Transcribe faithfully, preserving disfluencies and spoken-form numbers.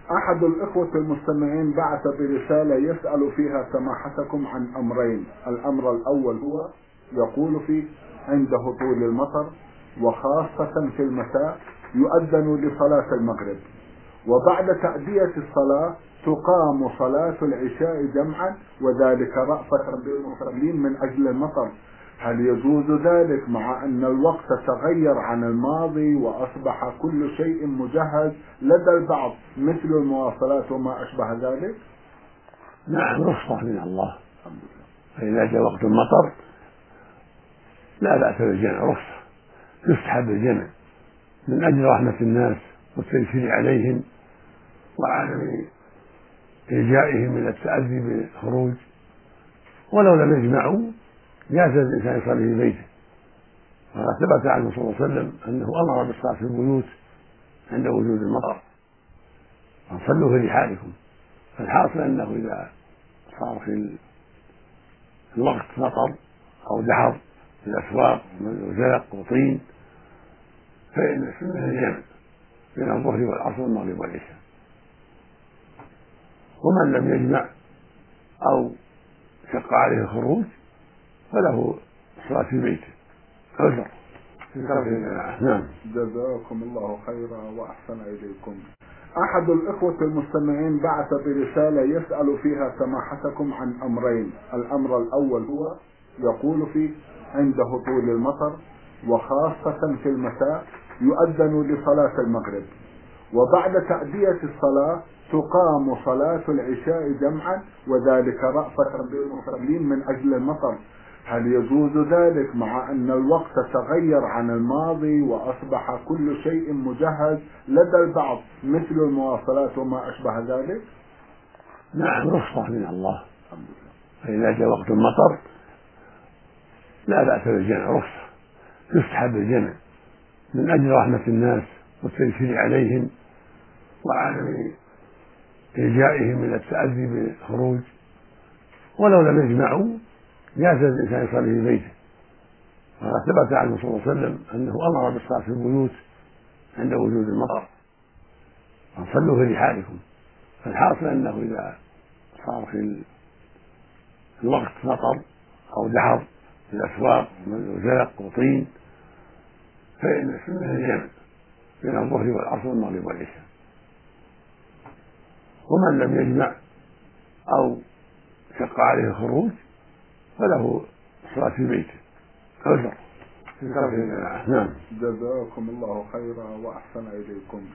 أحد الإخوة المستمعين بعث برسالة يسأل فيها سماحتكم عن أمرين. الأمر الأول هو يقول فيه: عند هطول المطر وخاصة في المساء يؤذن لصلاة المغرب، وبعد تأدية الصلاة تقام صلاة العشاء جمعا، وذلك رأفة بالمصلين من أجل المطر. هل يجوز ذلك مع أن الوقت تغير عن الماضي وأصبح كل شيء مجهز لدى البعض مثل المواصلات وما أشبه ذلك؟ نعم، رخصة من الله. الحمد لله. فإذا جاء وقت المطر لا بأس بالجمع، رخصة، يستحب الجمع من أجل رحمة الناس والتيسير عليهم وعدم إلجائهم إلى التأذي بالخروج. ولو لم يجمعوا جاز الإنسان يصلي في بيته، وقد ثبت عنه صلى الله عليه وسلم أنه أمر بالصلاة في البيوت عند وجود المطر، فصلوا في رحالكم. فالحاصل أنه إذا صار في الوقت مطر أو دحر في الأسواق وزلق وطين فإن السنة الجمع بين الظهر والعصر والمغرب والعشاء. ومن لم يجمع أو شق عليه الخروج فله الصلاة في بيته عذر. نعم، جزاكم الله خيرا وأحسن إليكم. أحد الإخوة المستمعين بعث برسالة يسأل فيها سماحتكم عن أمرين. الأمر الأول هو يقول فيه: عند هطول المطر وخاصة في المساء يؤذن لصلاة المغرب، وبعد تأدية الصلاة تقام صلاة العشاء جمعا، وذلك رأفة بالمصلين من أجل المطر. هل يجوز ذلك مع أن الوقت تغير عن الماضي وأصبح كل شيء مجهز لدى البعض مثل المواصلات وما أشبه ذلك؟ نعم، رخصة من الله. الحمد لله. فإذا جاء وقت المطر لا بأس بالجمع، رخصة، يستحب الجمع من أجل رحمة الناس والتيسير عليهم وعدم إلجائهم إلى التأذي بالخروج. ولو لم يجمعوا جاز الإنسان يصلي في بيته، وقد ثبت عنه صلى الله عليه وسلم أنه أمر بالصلاة في البيوت عند وجود المطر، فصلوا في رحالكم. فالحاصل أنه إذا صار في الوقت مطر أو دحر في الأسواق وزلق وطين فإن السنة الجمع بين الظهر والعصر والمغرب والعشاء. ومن لم يجمع أو شق عليه الخروج فله الصلاة في بيته عذر. نعم، جزاكم الله خيرا وأحسن إليكم.